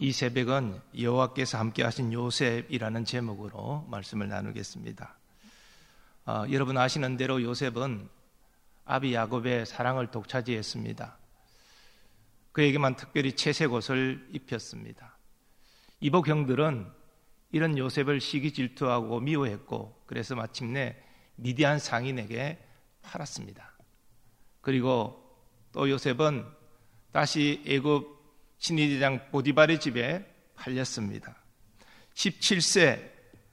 이 새벽은 여호와께서 함께 하신 요셉이라는 제목으로 말씀을 나누겠습니다. 여러분 아시는 대로 요셉은 아비 야곱의 사랑을 독차지했습니다. 그에게만 특별히 채색 옷을 입혔습니다. 이복 형들은 이런 요셉을 시기 질투하고 미워했고, 그래서 마침내 미디안 상인에게 팔았습니다. 그리고 또 요셉은 다시 애굽 신의대장 보디발의 집에 팔렸습니다. 17세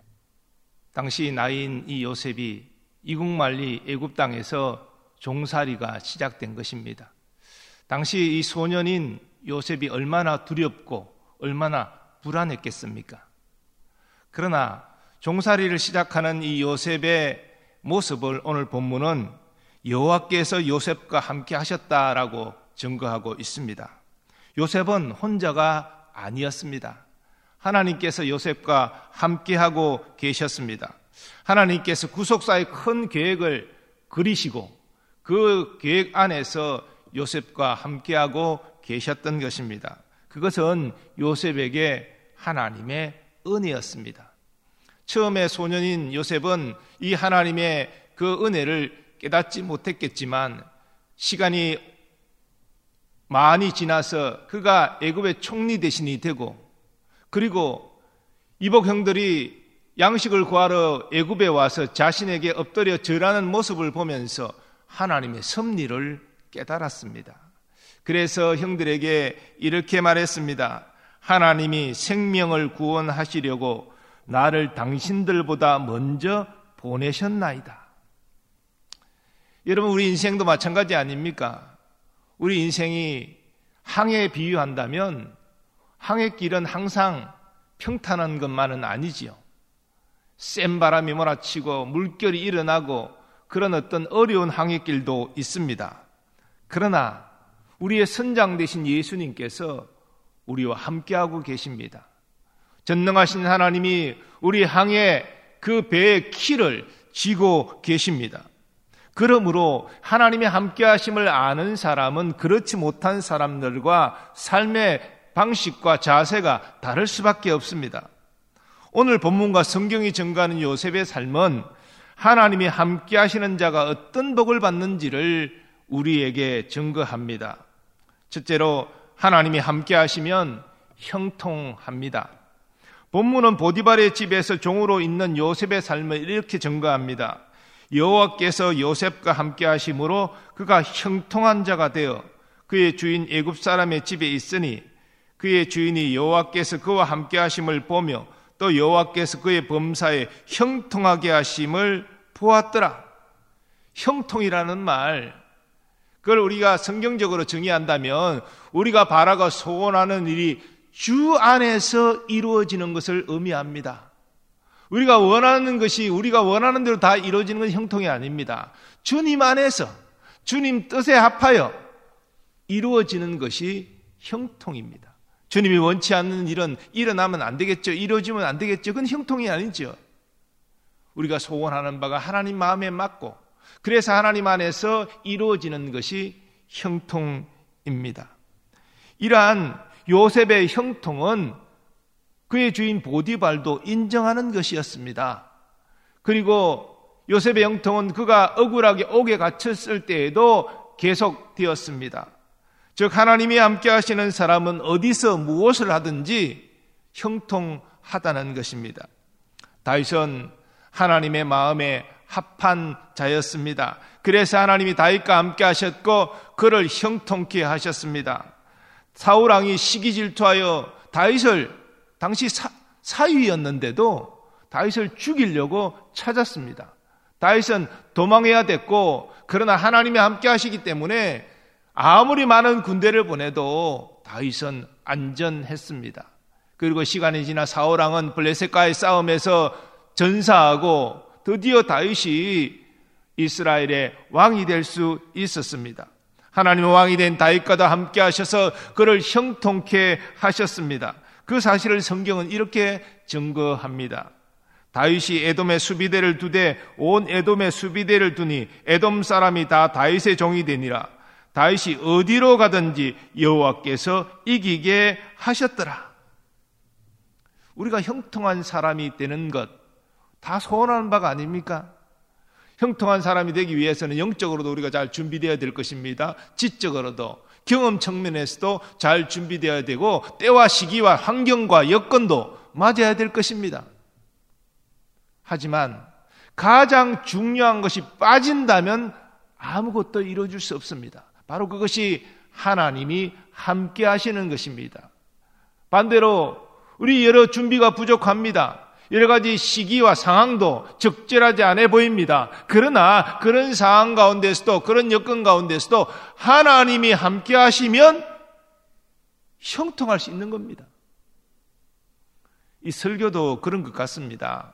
당시 나이인 이 요셉이 이국만리 애굽 땅에서 종살이가 시작된 것입니다. 당시 이 소년인 요셉이 얼마나 두렵고 얼마나 불안했겠습니까? 그러나 종살이를 시작하는 이 요셉의 모습을 오늘 본문은 여호와께서 요셉과 함께 하셨다라고 증거하고 있습니다. 요셉은 혼자가 아니었습니다. 하나님께서 요셉과 함께하고 계셨습니다. 하나님께서 구속사의 큰 계획을 그리시고 그 계획 안에서 요셉과 함께하고 계셨던 것입니다. 그것은 요셉에게 하나님의 은혜였습니다. 처음에 소년인 요셉은 이 하나님의 그 은혜를 깨닫지 못했겠지만 시간이 많이 지나서 그가 애굽의 총리 대신이 되고, 그리고 이복 형들이 양식을 구하러 애굽에 와서 자신에게 엎드려 절하는 모습을 보면서 하나님의 섭리를 깨달았습니다. 그래서 형들에게 이렇게 말했습니다. 하나님이 생명을 구원하시려고 나를 당신들보다 먼저 보내셨나이다. 여러분, 우리 인생도 마찬가지 아닙니까? 우리 인생이 항해에 비유한다면 항해길은 항상 평탄한 것만은 아니지요. 센 바람이 몰아치고 물결이 일어나고 그런 어떤 어려운 항해길도 있습니다. 그러나 우리의 선장 되신 예수님께서 우리와 함께하고 계십니다. 전능하신 하나님이 우리 항해 그 배의 키를 쥐고 계십니다. 그러므로 하나님의 함께하심을 아는 사람은 그렇지 못한 사람들과 삶의 방식과 자세가 다를 수밖에 없습니다. 오늘 본문과 성경이 증거하는 요셉의 삶은 하나님이 함께하시는 자가 어떤 복을 받는지를 우리에게 증거합니다. 첫째로 하나님이 함께하시면 형통합니다. 본문은 보디발의 집에서 종으로 있는 요셉의 삶을 이렇게 증거합니다. 여호와께서 요셉과 함께 하심으로 그가 형통한 자가 되어 그의 주인 애굽 사람의 집에 있으니 그의 주인이 여호와께서 그와 함께 하심을 보며 또 여호와께서 그의 범사에 형통하게 하심을 보았더라. 형통이라는 말, 그걸 우리가 성경적으로 정의한다면 우리가 바라고 소원하는 일이 주 안에서 이루어지는 것을 의미합니다. 우리가 원하는 것이 우리가 원하는 대로 다 이루어지는 건 형통이 아닙니다. 주님 안에서 주님 뜻에 합하여 이루어지는 것이 형통입니다. 주님이 원치 않는 일은 일어나면 안 되겠죠. 이루어지면 안 되겠죠. 그건 형통이 아니죠. 우리가 소원하는 바가 하나님 마음에 맞고 그래서 하나님 안에서 이루어지는 것이 형통입니다. 이러한 요셉의 형통은 그의 주인 보디발도 인정하는 것이었습니다. 그리고 요셉의 형통은 그가 억울하게 옥에 갇혔을 때에도 계속되었습니다. 즉 하나님이 함께 하시는 사람은 어디서 무엇을 하든지 형통하다는 것입니다. 다윗은 하나님의 마음에 합한 자였습니다. 그래서 하나님이 다윗과 함께 하셨고 그를 형통케 하셨습니다. 사울 왕이 시기 질투하여 다윗을 당시 사위였는데도 다윗을 죽이려고 찾았습니다. 다윗은 도망해야 됐고 그러나 하나님이 함께 하시기 때문에 아무리 많은 군대를 보내도 다윗은 안전했습니다. 그리고 시간이 지나 사울 왕은 블레셋과의 싸움에서 전사하고 드디어 다윗이 이스라엘의 왕이 될 수 있었습니다. 하나님의 왕이 된 다윗과도 함께 하셔서 그를 형통케 하셨습니다. 그 사실을 성경은 이렇게 증거합니다. 다윗이 에돔의 수비대를 두되 온 에돔의 수비대를 두니 에돔 사람이 다 다윗의 종이 되니라. 다윗이 어디로 가든지 여호와께서 이기게 하셨더라. 우리가 형통한 사람이 되는 것 다 소원하는 바가 아닙니까? 형통한 사람이 되기 위해서는 영적으로도 우리가 잘 준비되어야 될 것입니다. 지적으로도 경험 측면에서도 잘 준비되어야 되고 때와 시기와 환경과 여건도 맞아야 될 것입니다. 하지만 가장 중요한 것이 빠진다면 아무것도 이루어질 수 없습니다. 바로 그것이 하나님이 함께 하시는 것입니다. 반대로 우리 여러 준비가 부족합니다. 여러 가지 시기와 상황도 적절하지 않아 보입니다. 그러나 그런 상황 가운데서도 그런 여건 가운데서도 하나님이 함께 하시면 형통할 수 있는 겁니다. 이 설교도 그런 것 같습니다.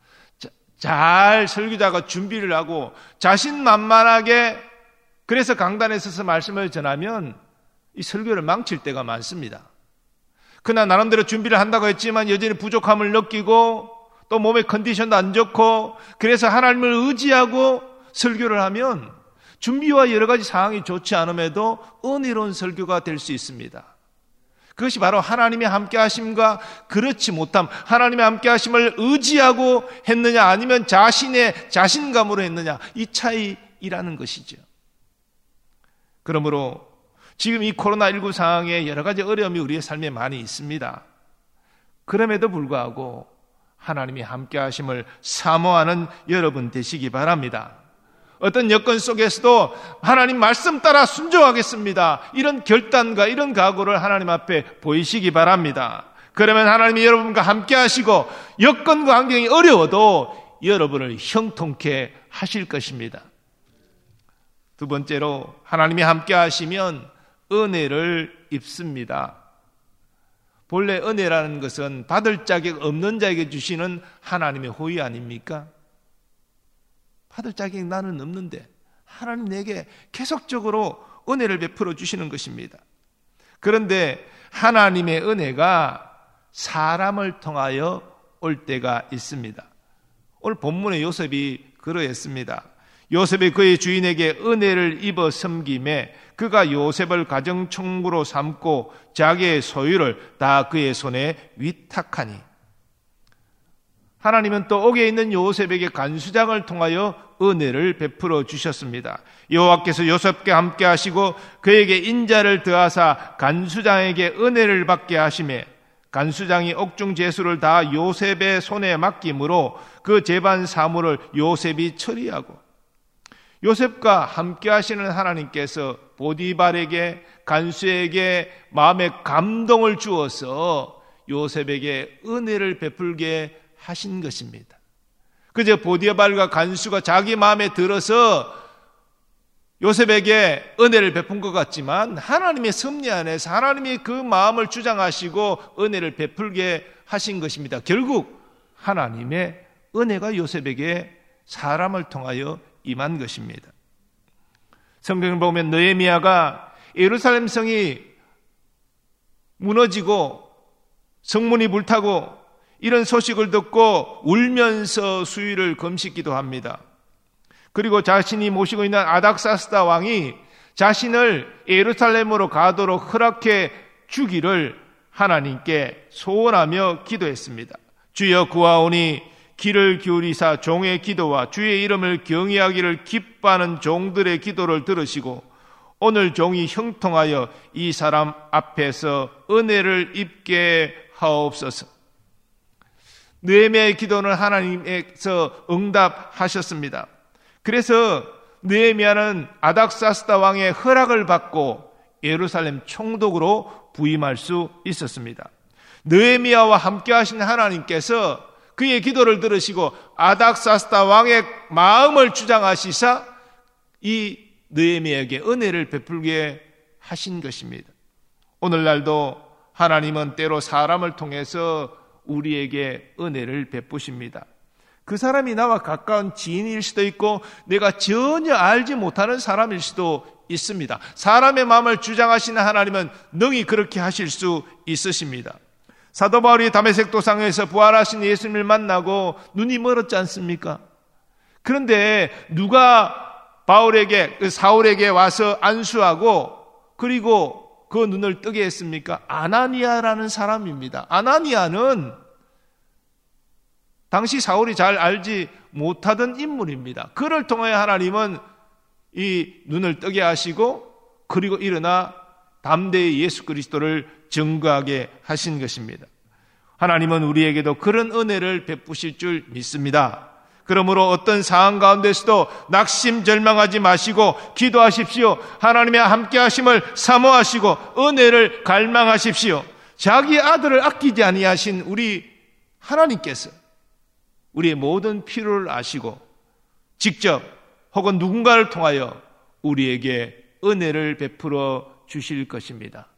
잘 설교자가 준비를 하고 자신만만하게 그래서 강단에 서서 말씀을 전하면 이 설교를 망칠 때가 많습니다. 그러나 나름대로 준비를 한다고 했지만 여전히 부족함을 느끼고 또 몸의 컨디션도 안 좋고 그래서 하나님을 의지하고 설교를 하면 준비와 여러 가지 상황이 좋지 않음에도 은혜로운 설교가 될 수 있습니다. 그것이 바로 하나님의 함께 하심과 그렇지 못함, 하나님의 함께 하심을 의지하고 했느냐 아니면 자신의 자신감으로 했느냐 이 차이라는 것이죠. 그러므로 지금 이 코로나19 상황에 여러 가지 어려움이 우리의 삶에 많이 있습니다. 그럼에도 불구하고 하나님이 함께 하심을 사모하는 여러분 되시기 바랍니다. 어떤 여건 속에서도 하나님 말씀 따라 순종하겠습니다. 이런 결단과 이런 각오를 하나님 앞에 보이시기 바랍니다. 그러면 하나님이 여러분과 함께 하시고 여건과 환경이 어려워도 여러분을 형통케 하실 것입니다. 두 번째로 하나님이 함께 하시면 은혜를 입습니다. 본래 은혜라는 것은 받을 자격 없는 자에게 주시는 하나님의 호의 아닙니까? 받을 자격이 나는 없는데 하나님 내게 계속적으로 은혜를 베풀어 주시는 것입니다. 그런데 하나님의 은혜가 사람을 통하여 올 때가 있습니다. 오늘 본문의 요셉이 그러했습니다. 요셉이 그의 주인에게 은혜를 입어 섬김에 그가 요셉을 가정총무로 삼고 자기의 소유를 다 그의 손에 위탁하니 하나님은 또 옥에 있는 요셉에게 간수장을 통하여 은혜를 베풀어 주셨습니다. 여호와께서 요셉과 함께 하시고 그에게 인자를 더하사 간수장에게 은혜를 받게 하시매 간수장이 옥중 제수를 다 요셉의 손에 맡김으로 그 재반 사물을 요셉이 처리하고 요셉과 함께 하시는 하나님께서 보디발에게 간수에게 마음의 감동을 주어서 요셉에게 은혜를 베풀게 하신 것입니다. 그저 보디발과 간수가 자기 마음에 들어서 요셉에게 은혜를 베푼 것 같지만 하나님의 섭리 안에서 하나님이 그 마음을 주장하시고 은혜를 베풀게 하신 것입니다. 결국 하나님의 은혜가 요셉에게 사람을 통하여 임한 것입니다. 성경을 보면 느헤미야가 예루살렘 성이 무너지고 성문이 불타고 이런 소식을 듣고 울면서 수일을 금식기도 합니다. 그리고 자신이 모시고 있는 아닥사스다 왕이 자신을 예루살렘으로 가도록 허락해 주기를 하나님께 소원하며 기도했습니다. 주여 구하오니 귀를 기울이사 종의 기도와 주의 이름을 경외하기를 기뻐하는 종들의 기도를 들으시고 오늘 종이 형통하여 이 사람 앞에서 은혜를 입게 하옵소서. 느헤미야의 기도는 하나님께서 응답하셨습니다. 그래서 느헤미야는 아닥사스다 왕의 허락을 받고 예루살렘 총독으로 부임할 수 있었습니다. 느헤미야와 함께 하신 하나님께서 그의 기도를 들으시고 아닥사스다 왕의 마음을 주장하시사 이 느헤미야에게 은혜를 베풀게 하신 것입니다. 오늘날도 하나님은 때로 사람을 통해서 우리에게 은혜를 베푸십니다. 그 사람이 나와 가까운 지인일 수도 있고 내가 전혀 알지 못하는 사람일 수도 있습니다. 사람의 마음을 주장하시는 하나님은 능히 그렇게 하실 수 있으십니다. 사도 바울이 다메섹 도상에서 부활하신 예수님을 만나고 눈이 멀었지 않습니까? 그런데 누가 사울에게 와서 안수하고 그리고 그 눈을 뜨게 했습니까? 아나니아라는 사람입니다. 아나니아는 당시 사울이 잘 알지 못하던 인물입니다. 그를 통하여 하나님은 이 눈을 뜨게 하시고 그리고 일어나 담대히 예수 그리스도를 증거하게 하신 것입니다. 하나님은 우리에게도 그런 은혜를 베푸실 줄 믿습니다. 그러므로 어떤 상황 가운데서도 낙심절망하지 마시고 기도하십시오. 하나님의 함께 하심을 사모하시고 은혜를 갈망하십시오. 자기 아들을 아끼지 아니하신 우리 하나님께서 우리의 모든 필요를 아시고 직접 혹은 누군가를 통하여 우리에게 은혜를 베풀어 주실 것입니다.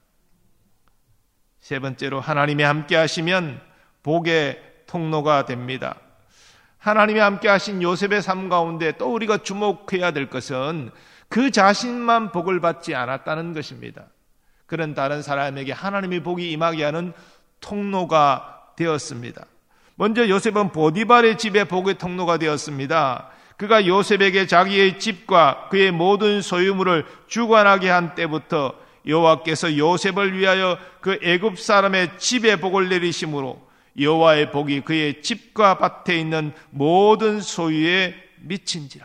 세 번째로 하나님이 함께 하시면 복의 통로가 됩니다. 하나님이 함께 하신 요셉의 삶 가운데 또 우리가 주목해야 될 것은 그 자신만 복을 받지 않았다는 것입니다. 그런 다른 사람에게 하나님의 복이 임하게 하는 통로가 되었습니다. 먼저 요셉은 보디발의 집에 복의 통로가 되었습니다. 그가 요셉에게 자기의 집과 그의 모든 소유물을 주관하게 한 때부터 여호와께서 요셉을 위하여 그 애굽 사람의 집에 복을 내리심으로 여호와의 복이 그의 집과 밭에 있는 모든 소유에 미친지라.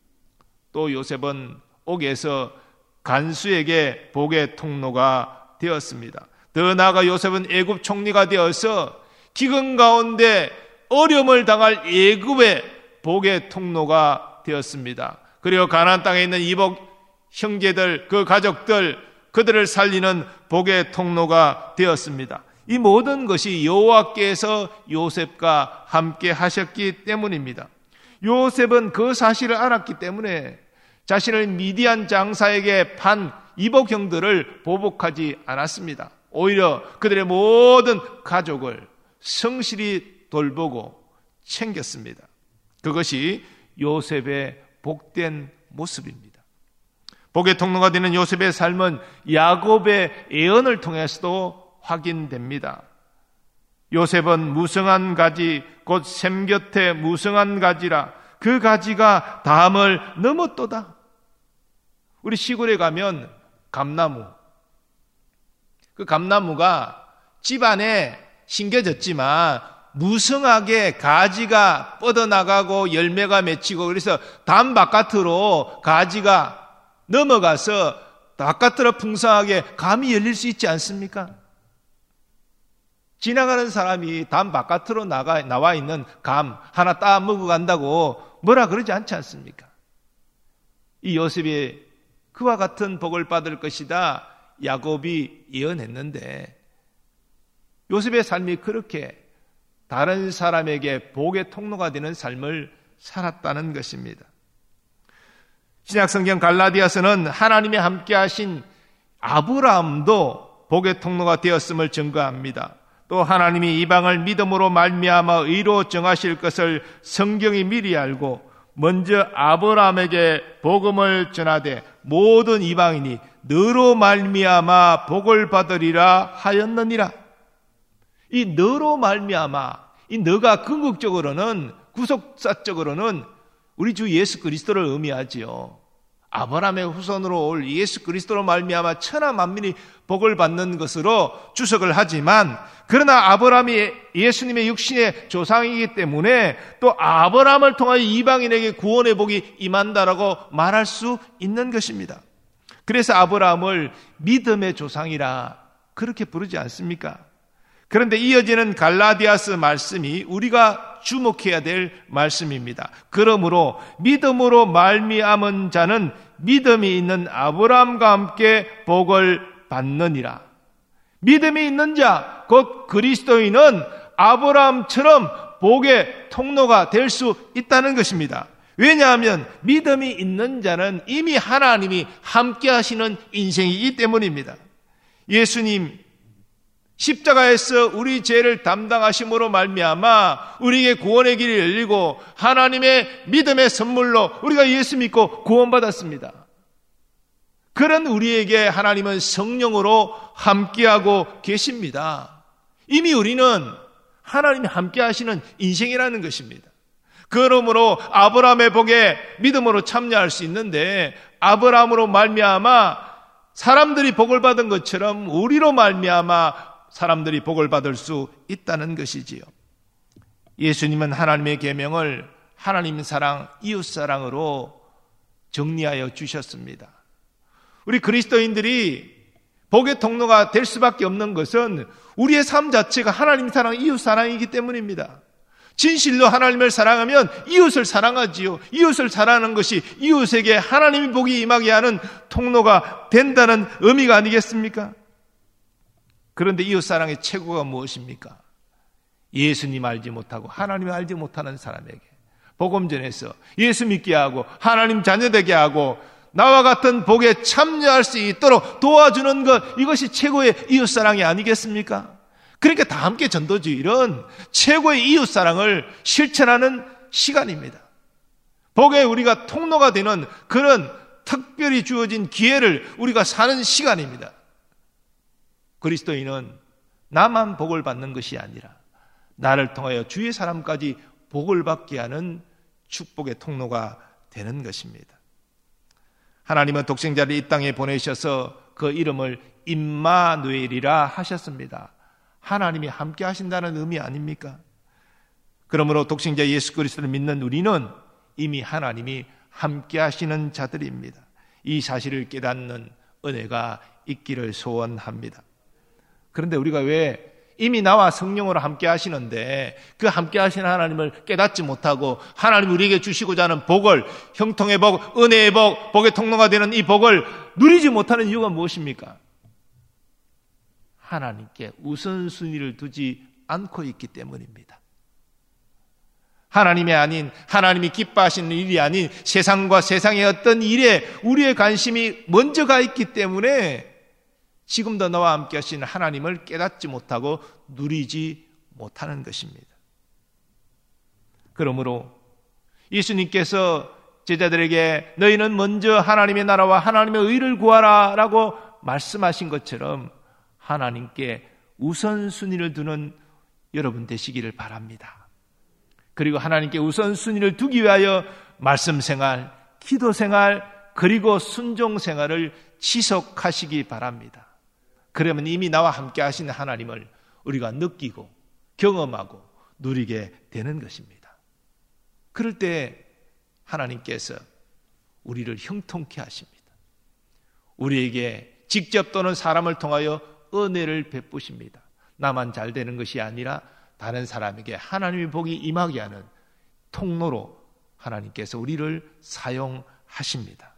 또 요셉은 옥에서 간수에게 복의 통로가 되었습니다. 더 나아가 요셉은 애굽 총리가 되어서 기근 가운데 어려움을 당할 애굽의 복의 통로가 되었습니다. 그리고 가나안 땅에 있는 이복 형제들, 그 가족들, 그들을 살리는 복의 통로가 되었습니다. 이 모든 것이 여호와께서 요셉과 함께 하셨기 때문입니다. 요셉은 그 사실을 알았기 때문에 자신을 미디안 장사에게 판 이복 형들을 보복하지 않았습니다. 오히려 그들의 모든 가족을 성실히 돌보고 챙겼습니다. 그것이 요셉의 복된 모습입니다. 복의 통로가 되는 요셉의 삶은 야곱의 예언을 통해서도 확인됩니다. 요셉은 무성한 가지 곧 샘 곁에 무성한 가지라 그 가지가 담을 넘었도다. 우리 시골에 가면 감나무, 그 감나무가 집 안에 심겨졌지만 무성하게 가지가 뻗어나가고 열매가 맺히고 그래서 담 바깥으로 가지가 넘어가서 바깥으로 풍성하게 감이 열릴 수 있지 않습니까? 지나가는 사람이 담 바깥으로 나와 있는 감 하나 따 먹어 간다고 뭐라 그러지 않지 않습니까? 이 요셉이 그와 같은 복을 받을 것이다 야곱이 예언했는데 요셉의 삶이 그렇게 다른 사람에게 복의 통로가 되는 삶을 살았다는 것입니다. 신약성경 갈라디아서는 하나님이 함께 하신 아브라함도 복의 통로가 되었음을 증거합니다. 또 하나님이 이방을 믿음으로 말미암아 의로 정하실 것을 성경이 미리 알고 먼저 아브라함에게 복음을 전하되 모든 이방인이 너로 말미암아 복을 받으리라 하였느니라. 이 너로 말미암아, 이 너가 궁극적으로는 구속사적으로는 우리 주 예수 그리스도를 의미하지요. 아브라함의 후손으로 올 예수 그리스도로 말미암아 천하 만민이 복을 받는 것으로 주석을 하지만 그러나 아브라함이 예수님의 육신의 조상이기 때문에 또 아브라함을 통하여 이방인에게 구원의 복이 임한다라고 말할 수 있는 것입니다. 그래서 아브라함을 믿음의 조상이라 그렇게 부르지 않습니까? 그런데 이어지는 갈라디아서 말씀이 우리가 주목해야 될 말씀입니다. 그러므로 믿음으로 말미암은 자는 믿음이 있는 아브라함과 함께 복을 받느니라. 믿음이 있는 자, 곧 그리스도인은 아브라함처럼 복의 통로가 될 수 있다는 것입니다. 왜냐하면 믿음이 있는 자는 이미 하나님이 함께 하시는 인생이기 때문입니다. 예수님 십자가에서 우리 죄를 담당하심으로 말미암아 우리에게 구원의 길이 열리고 하나님의 믿음의 선물로 우리가 예수 믿고 구원받았습니다. 그런 우리에게 하나님은 성령으로 함께하고 계십니다. 이미 우리는 하나님이 함께 하시는 인생이라는 것입니다. 그러므로 아브라함의 복에 믿음으로 참여할 수 있는데 아브라함으로 말미암아 사람들이 복을 받은 것처럼 우리로 말미암아 사람들이 복을 받을 수 있다는 것이지요. 예수님은 하나님의 계명을 하나님 사랑, 이웃 사랑으로 정리하여 주셨습니다. 우리 그리스도인들이 복의 통로가 될 수밖에 없는 것은 우리의 삶 자체가 하나님 사랑, 이웃 사랑이기 때문입니다. 진실로 하나님을 사랑하면 이웃을 사랑하지요. 이웃을 사랑하는 것이 이웃에게 하나님의 복이 임하게 하는 통로가 된다는 의미가 아니겠습니까? 그런데 이웃 사랑의 최고가 무엇입니까? 예수님 알지 못하고 하나님 알지 못하는 사람에게 복음 전해서 예수 믿게 하고 하나님 자녀되게 하고 나와 같은 복에 참여할 수 있도록 도와주는 것, 이것이 최고의 이웃사랑이 아니겠습니까? 그러니까 다 함께 전도주일은 최고의 이웃사랑을 실천하는 시간입니다. 복에 우리가 통로가 되는 그런 특별히 주어진 기회를 우리가 사는 시간입니다. 그리스도인은 나만 복을 받는 것이 아니라 나를 통하여 주의 사람까지 복을 받게 하는 축복의 통로가 되는 것입니다. 하나님은 독생자를 이 땅에 보내셔서 그 이름을 임마누엘이라 하셨습니다. 하나님이 함께 하신다는 의미 아닙니까? 그러므로 독생자 예수 그리스도를 믿는 우리는 이미 하나님이 함께 하시는 자들입니다. 이 사실을 깨닫는 은혜가 있기를 소원합니다. 그런데 우리가 왜 이미 나와 성령으로 함께 하시는데 그 함께 하시는 하나님을 깨닫지 못하고 하나님 우리에게 주시고자 하는 복을, 형통의 복, 은혜의 복, 복의 통로가 되는 이 복을 누리지 못하는 이유가 무엇입니까? 하나님께 우선순위를 두지 않고 있기 때문입니다. 하나님이 아닌, 하나님이 기뻐하시는 일이 아닌 세상과 세상의 어떤 일에 우리의 관심이 먼저 가 있기 때문에 지금도 나와 함께 하시는 하나님을 깨닫지 못하고 누리지 못하는 것입니다. 그러므로 예수님께서 제자들에게 너희는 먼저 하나님의 나라와 하나님의 의를 구하라 라고 말씀하신 것처럼 하나님께 우선순위를 두는 여러분 되시기를 바랍니다. 그리고 하나님께 우선순위를 두기 위하여 말씀 생활, 기도 생활, 그리고 순종 생활을 지속하시기 바랍니다. 그러면 이미 나와 함께 하시는 하나님을 우리가 느끼고 경험하고 누리게 되는 것입니다. 그럴 때 하나님께서 우리를 형통케 하십니다. 우리에게 직접 또는 사람을 통하여 은혜를 베푸십니다. 나만 잘 되는 것이 아니라 다른 사람에게 하나님의 복이 임하게 하는 통로로 하나님께서 우리를 사용하십니다.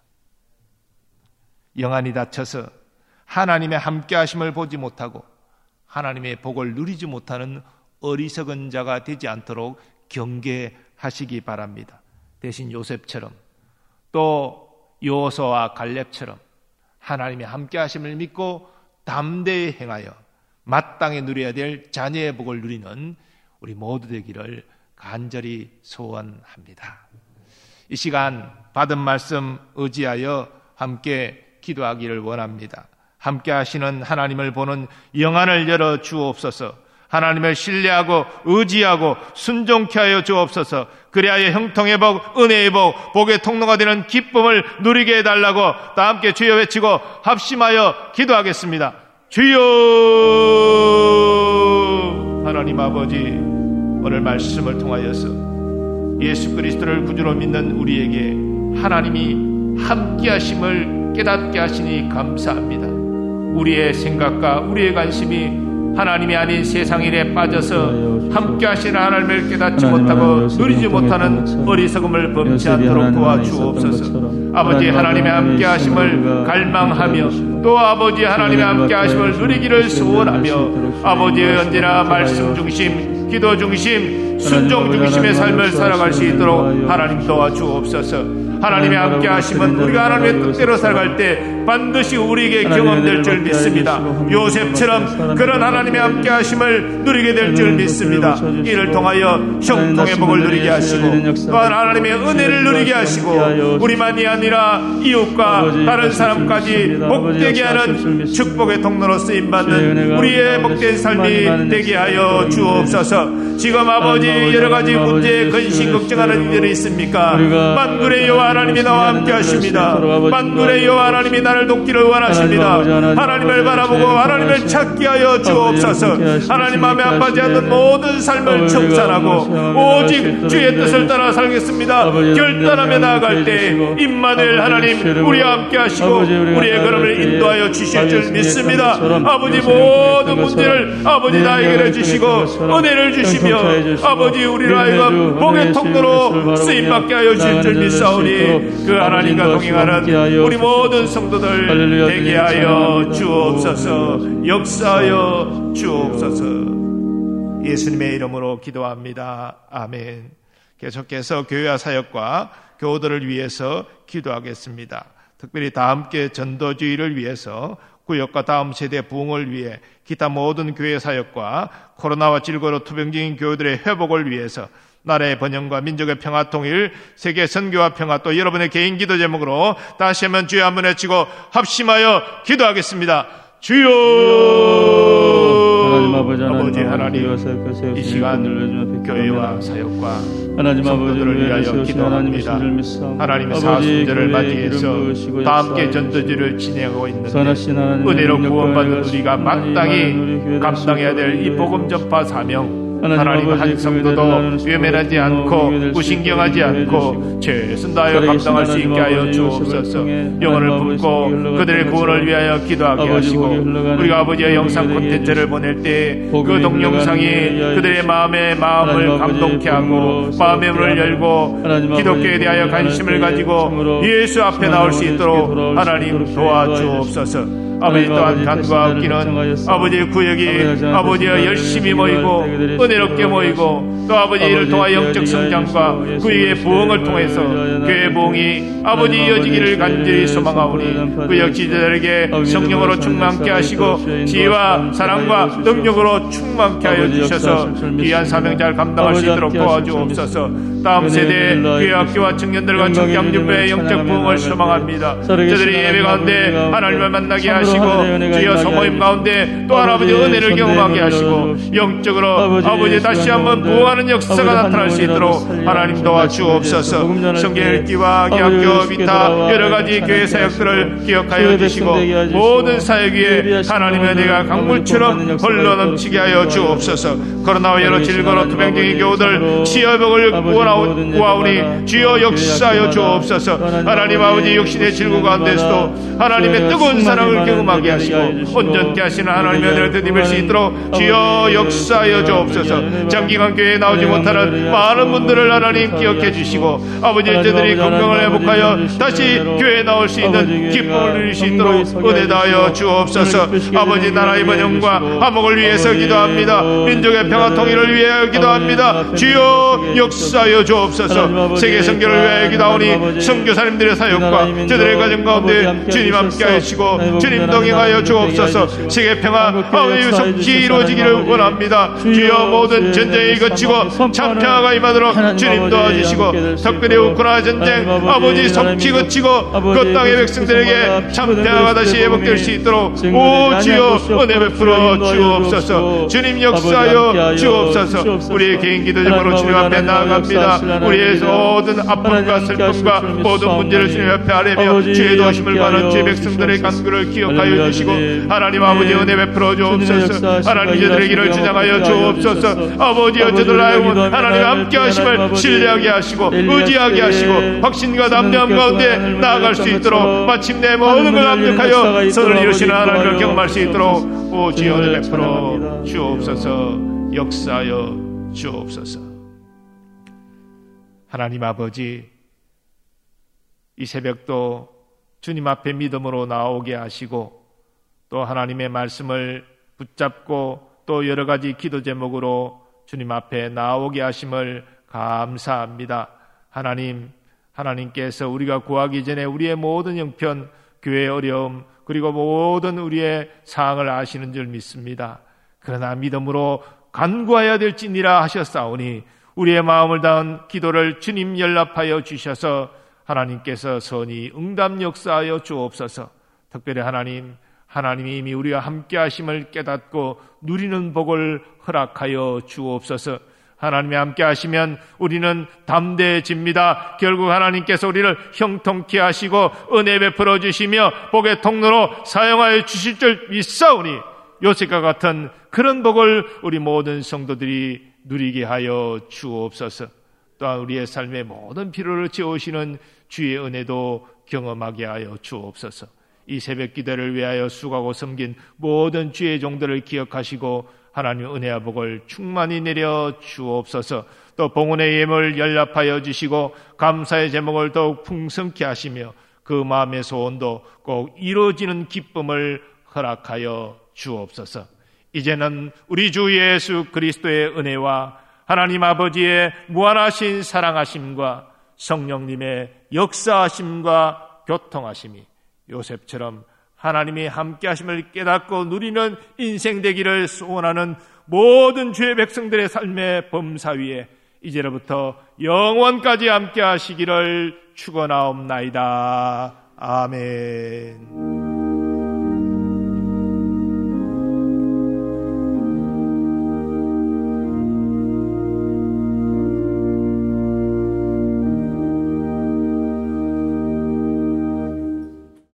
영안이 닫혀서 하나님의 함께 하심을 보지 못하고 하나님의 복을 누리지 못하는 어리석은 자가 되지 않도록 경계하시기 바랍니다. 대신 요셉처럼 또 여호수아와 갈렙처럼 하나님의 함께 하심을 믿고 담대히 행하여 마땅히 누려야 될 자녀의 복을 누리는 우리 모두 되기를 간절히 소원합니다. 이 시간 받은 말씀 의지하여 함께 기도하기를 원합니다. 함께 하시는 하나님을 보는 영안을 열어 주옵소서. 하나님을 신뢰하고 의지하고 순종케 하여 주옵소서. 그리하여 형통의 복, 은혜의 복, 복의 통로가 되는 기쁨을 누리게 해달라고 다 함께 주여 외치고 합심하여 기도하겠습니다. 주여! 하나님 아버지, 오늘 말씀을 통하여서 예수 그리스도를 구주로 믿는 우리에게 하나님이 함께 하심을 깨닫게 하시니 감사합니다. 우리의 생각과 우리의 관심이 하나님이 아닌 세상 일에 빠져서 함께 하시는 하나님을 깨닫지 못하고 누리지 못하는 어리석음을 범치 않도록 도와주옵소서. 아버지 하나님의 함께 하심을 갈망하며 또 아버지 하나님의 함께 하심을 누리기를 소원하며 아버지의 언제나 말씀 중심, 기도 중심, 순종 중심의 삶을 살아갈 수 있도록 하나님 도와주옵소서. 하나님의 함께 하심은 우리가 하나님의 뜻대로 살아갈 때 반드시 우리에게 경험될 줄 믿습니다. 요셉처럼 그런 하나님의 함께 하심을 누리게 될 줄 믿습니다. 이를 통하여 형통의 복을 누리게 하시고 또한 하나님의 은혜를 누리게 하시고 우리만이 아니라 이웃과 다른 사람까지 복되게 하는 축복의 통로로 쓰임받는 우리의 복된 삶이 되게 하여 주옵소서. 지금 아버지 여러가지 문제에 근심 걱정하는 이들이 있습니까? 만군의 여호와 하나님이 나와 함께 하십니다. 만군의 여호와 하나님이 판단을 돕기를 원하십니다. 하나님을 바라보고 하나님을 찾게 하여 주옵소서. 하나님 마음에 아파하지 않는 모든 삶을 청산하고 오직 주의 뜻을 따라 살겠습니다. 결단하며 나아갈 때 임마누엘 하나님 우리와 함께 하시고 우리의 걸음을 인도하여 주실 줄 믿습니다. 아버지 모든 문제를 아버지 다 해결해 주시고 은혜를 주시며 아버지 우리를 하여금 복의 통로로 쓰임받게 하여 주실 줄 믿사오니 그 하나님과 동행하는 우리 모든 성도들 되게 하여 주옵소서. 역사하여 주옵소서. 예수님의 이름으로 기도합니다. 아멘. 계속해서 교회와 사역과 교우들을 위해서 기도하겠습니다. 특별히 다함께 전도주의를 위해서 구역과 다음 세대 부흥을 위해 기타 모든 교회 사역과 코로나와 질거로 투병 중인 교우들의 회복을 위해서 나라의 번영과 민족의 평화 통일, 세계 선교와 평화, 또 여러분의 개인 기도 제목으로 다시 한번 주여 한번 외치고 합심하여 기도하겠습니다. 주여 아버지 하나님, 이 시간 교회와 사역과 성도들을 위하여 기도합니다. 하나님의 사순절을 맞이해서 다 함께 전도지를 진행하고 있는데 은혜로 구원받은 우리가 마땅히 감당해야 될 이 복음 전파 사명, 하나님 한 성도도 외면하지 않고 무신경하지 않고 최선 다하여 감당할 수 있게 하여 주옵소서. 영혼을 품고 그들의 구원을 위하여 기도하게 하시고 우리가 아버지의 영상 콘텐츠를 보낼 때 그 동영상이 그들의 마음을 감동케 하고 마음의 문을 열고 기독교에 대하여 관심을 가지고 예수 앞에 나올 수 있도록 하나님 도와주옵소서. 아버지 또한 간과 없기는 아버지의 구역이 아버지와 열심히 모이고 은혜롭게 모이고 또 아버지 이를 통하여 영적 성장과 구역의 부흥을 통해서 교회의 부흥이 아버지 이어지기를 간절히 소망하오니 구역 지도자들에게 성령으로 충만케 하시고 지혜와 사랑과 능력으로 충만케 하여 주셔서 귀한 사명자를 감당할 수 있도록 도와주옵소서. 다음 세대의 교회 학교와 청년들과 청장집회의 영적 부흥을 소망합니다. 저들이 예배 가운데 하나님을 만나게 하시고 주여 소모임 가운데 또한 아버지 은혜를 경험하게 하시고 영적으로 아버지 다시 한번 부흥하는 역사가 나타날 수 있도록 하나님 도와주옵소서. 성경 읽기와 학교 기타 여러가지 교회 사역들을 기억하여 주시고 모든 사역 위에 하나님의 은혜가 강물처럼 흘러넘치게 하여 주옵소서. 코로나와 여러 질거로 투병 중인 교우들 시여복을 구하오니 주여 역사하여 주옵소서. 하나님 아버지 육신의 질고 가운데서도 하나님의 뜨거운 사랑을 경험하게 하시고 온전케 하시는 하나님의 은혜를 되찾을 수 있도록 주여 역사하여 주옵소서. 장기간 교회에 나오지 못하는 많은 분들을 하나님 기억해 주시고 아버지 저들이 건강을 회복하여 다시 교회에 나올 수 있는 기쁨을 누릴 수 있도록 은혜 다하여 주옵소서. 아버지 나라의 번영과 화목을 위해서 기도합니다. 민족의 평화 통일을 위하여 기도합니다. 주여 역사하여 주옵소서. 세계 선교를 위하여 기도하오니 선교사님들의 사역과 저들의 가정 가운데 주님 함께 하시고 주님 동행하여 주옵소서. 세계 평화 아버지 속히 이루어지기를 원합니다. 주여 모든 전쟁이 거치고 참 평화가 임하도록 주님 도와주시고 특별히 우크라이나 전쟁 아버지 속히 거치고 그 땅의 백성들에게 참 평화가 다시 회복될 수 있도록 오 주여 은혜 베풀어 주옵소서. 주님 역사하여 주옵소서. 우리의 개인 기도 제목으로 주님 앞에 나아갑니다. 우리의 모든 아픔과 슬픔과 모든 문제를 주님 앞에 아뢰며 주의 도우심을 받는 주의 백성들의 간구를 기억하여 주시고 하나님 아버지 은혜 베풀어 주옵소서. 하나님 저들의 길을 주장하여 주옵소서. 아버지 저들 하여금 하나님 함께 하심을 신뢰하게 하시고 의지하게 하시고 확신과 담대함 가운데 나아갈 수 있도록 마침내 모든 걸 합력하여 선을 이루시는 하나님을 경험할 수 있도록 오 주여 은혜 베풀어 주옵소서. 역사하여 주옵소서. 하나님 아버지 이 새벽도 주님 앞에 믿음으로 나오게 하시고 또 하나님의 말씀을 붙잡고 또 여러 가지 기도 제목으로 주님 앞에 나오게 하심을 감사합니다. 하나님께서 우리가 구하기 전에 우리의 모든 형편, 교회의 어려움 그리고 모든 우리의 사항을 아시는 줄 믿습니다. 그러나 믿음으로 간구해야 될지니라 하셨사오니 우리의 마음을 다한 기도를 주님 연락하여 주셔서 하나님께서 선히 응답 역사하여 주옵소서. 특별히 하나님이 이미 우리와 함께 하심을 깨닫고 누리는 복을 허락하여 주옵소서. 하나님이 함께 하시면 우리는 담대해집니다. 결국 하나님께서 우리를 형통케 하시고 은혜 베풀어 주시며 복의 통로로 사용하여 주실 줄 믿사오니 요셉과 같은 그런 복을 우리 모든 성도들이 누리게 하여 주옵소서. 또한 우리의 삶의 모든 필요를 채우시는 주의 은혜도 경험하게 하여 주옵소서. 이 새벽 기도를 위하여 수고하고 섬긴 모든 주의 종들을 기억하시고 하나님 은혜와 복을 충만히 내려 주옵소서. 또 봉헌의 예물 연락하여 주시고 감사의 제목을 더욱 풍성케 하시며 그 마음의 소원도 꼭 이루어지는 기쁨을 허락하여 주옵소서. 이제는 우리 주 예수 그리스도의 은혜와 하나님 아버지의 무한하신 사랑하심과 성령님의 역사하심과 교통하심이 요셉처럼 하나님이 함께하심을 깨닫고 누리는 인생 되기를 소원하는 모든 주의 백성들의 삶의 범사 위에 이제로부터 영원까지 함께하시기를 축원하옵나이다. 아멘.